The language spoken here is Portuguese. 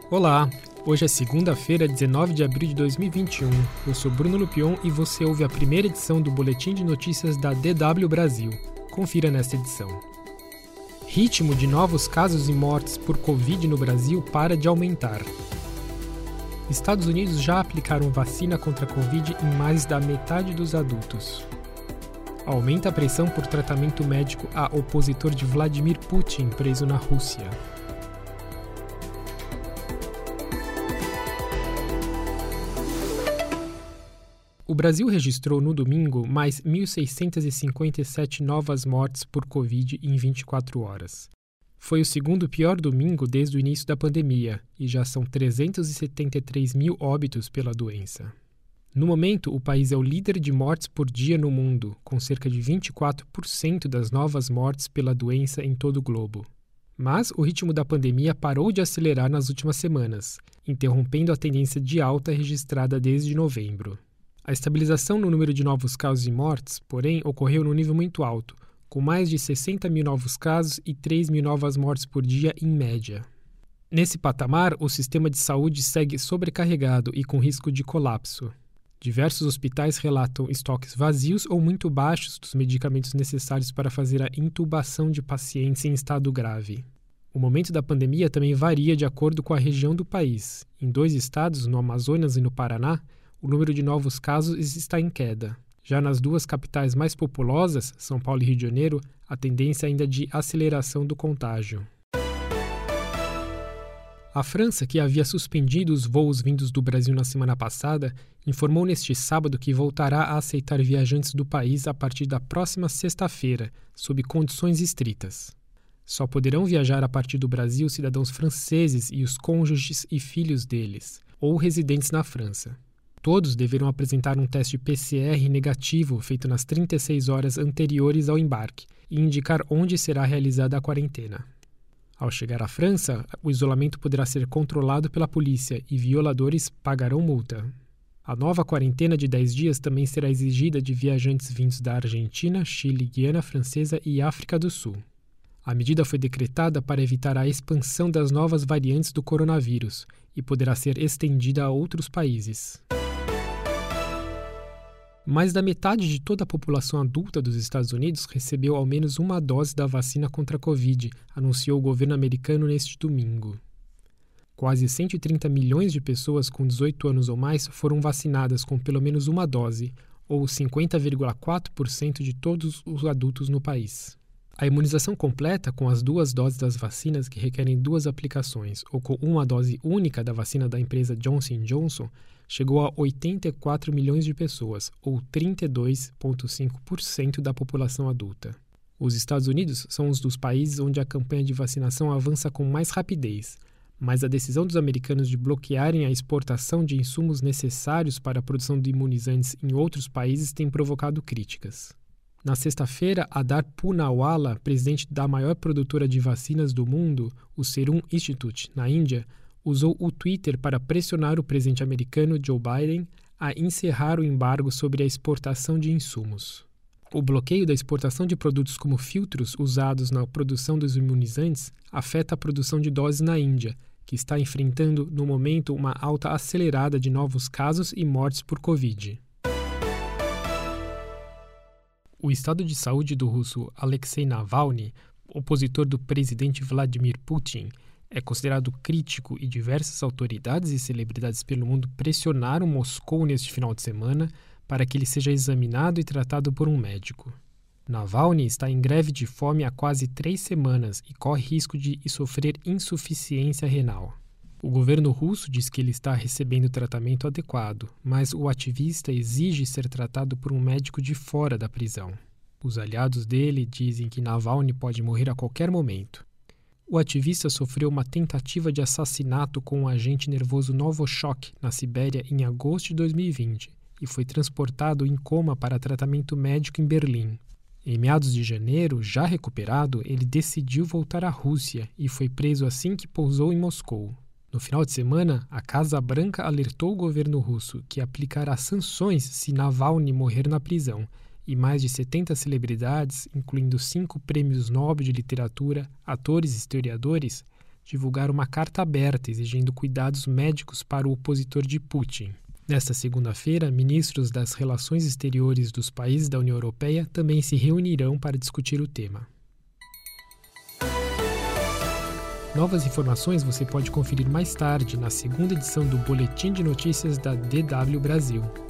Olá, hoje é segunda-feira, 19 de abril de 2021. Eu sou Bruno Lupion e você ouve a primeira edição do Boletim de Notícias da DW Brasil. Confira nesta edição. Ritmo de novos casos e mortes por Covid no Brasil para de aumentar. Estados Unidos já aplicaram vacina contra a Covid em mais da metade dos adultos. Aumenta a pressão por tratamento médico a opositor de Vladimir Putin preso na Rússia. O Brasil registrou no domingo mais 1.657 novas mortes por Covid em 24 horas. Foi o segundo pior domingo desde o início da pandemia e já são 373 mil óbitos pela doença. No momento, o país é o líder de mortes por dia no mundo, com cerca de 24% das novas mortes pela doença em todo o globo. Mas o ritmo da pandemia parou de acelerar nas últimas semanas, interrompendo a tendência de alta registrada desde novembro. A estabilização no número de novos casos e mortes, porém, ocorreu num nível muito alto, com mais de 60 mil novos casos e 3 mil novas mortes por dia em média. Nesse patamar, o sistema de saúde segue sobrecarregado e com risco de colapso. Diversos hospitais relatam estoques vazios ou muito baixos dos medicamentos necessários para fazer a intubação de pacientes em estado grave. O momento da pandemia também varia de acordo com a região do país. Em 2 estados, no Amazonas e no Paraná, o número de novos casos está em queda. Já nas 2 capitais mais populosas, São Paulo e Rio de Janeiro, a tendência ainda é de aceleração do contágio. A França, que havia suspendido os voos vindos do Brasil na semana passada, informou neste sábado que voltará a aceitar viajantes do país a partir da próxima sexta-feira, sob condições estritas. Só poderão viajar a partir do Brasil cidadãos franceses e os cônjuges e filhos deles, ou residentes na França. Todos deverão apresentar um teste PCR negativo feito nas 36 horas anteriores ao embarque e indicar onde será realizada a quarentena. Ao chegar à França, o isolamento poderá ser controlado pela polícia e violadores pagarão multa. A nova quarentena de 10 dias também será exigida de viajantes vindos da Argentina, Chile, Guiana Francesa e África do Sul. A medida foi decretada para evitar a expansão das novas variantes do coronavírus e poderá ser estendida a outros países. Mais da metade de toda a população adulta dos Estados Unidos recebeu ao menos uma dose da vacina contra a Covid, anunciou o governo americano neste domingo. Quase 130 milhões de pessoas com 18 anos ou mais foram vacinadas com pelo menos uma dose, ou 50,4% de todos os adultos no país. A imunização completa com as 2 doses das vacinas que requerem 2 aplicações, ou com uma dose única da vacina da empresa Johnson & Johnson, chegou a 84 milhões de pessoas, ou 32,5% da população adulta. Os Estados Unidos são um dos países onde a campanha de vacinação avança com mais rapidez, mas a decisão dos americanos de bloquearem a exportação de insumos necessários para a produção de imunizantes em outros países tem provocado críticas. Na sexta-feira, Adar Poonawala, presidente da maior produtora de vacinas do mundo, o Serum Institute, na Índia, usou o Twitter para pressionar o presidente americano Joe Biden a encerrar o embargo sobre a exportação de insumos. O bloqueio da exportação de produtos como filtros usados na produção dos imunizantes afeta a produção de doses na Índia, que está enfrentando, no momento, uma alta acelerada de novos casos e mortes por Covid. O estado de saúde do russo Alexei Navalny, opositor do presidente Vladimir Putin, é considerado crítico e diversas autoridades e celebridades pelo mundo pressionaram Moscou neste final de semana para que ele seja examinado e tratado por um médico. Navalny está em greve de fome há quase 3 semanas e corre risco de sofrer insuficiência renal. O governo russo diz que ele está recebendo tratamento adequado, mas o ativista exige ser tratado por um médico de fora da prisão. Os aliados dele dizem que Navalny pode morrer a qualquer momento. O ativista sofreu uma tentativa de assassinato com um agente nervoso Novichok na Sibéria em agosto de 2020 e foi transportado em coma para tratamento médico em Berlim. Em meados de janeiro, já recuperado, ele decidiu voltar à Rússia e foi preso assim que pousou em Moscou. No final de semana, a Casa Branca alertou o governo russo que aplicará sanções se Navalny morrer na prisão, e mais de 70 celebridades, incluindo 5 prêmios Nobel de Literatura, atores e historiadores, divulgar uma carta aberta exigindo cuidados médicos para o opositor de Putin. Nesta segunda-feira, ministros das relações exteriores dos países da União Europeia também se reunirão para discutir o tema. Novas informações você pode conferir mais tarde na segunda edição do Boletim de Notícias da DW Brasil.